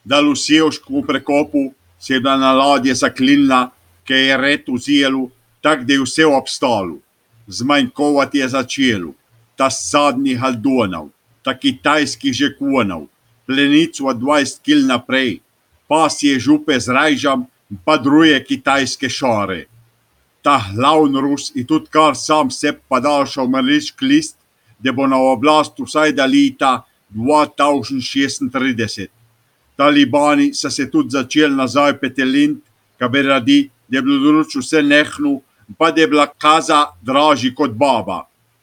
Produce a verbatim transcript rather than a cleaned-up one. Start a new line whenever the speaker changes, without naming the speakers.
Da Lucijevškomu prekopu se je na ladje zaklinila, ki je red vzelu, tak da je vse obstalo. Zmanjkovati je začelo. Ta sadnih haldonov, ta kitajskih žekonov, plenic od dvajset kil naprej, pasje župe z rajžam, pa druje kitajske šore. Ta glavn Rus je tudi kar sam se podaljšal ameriški list, da bo na oblast vsaj do leta dva tisoč šestintrideset. Talibani so se tudi začeli nazaj petelint, ka bi radi, da je bilo druč vse nehno, pa da je bila kaza dražji kot baba.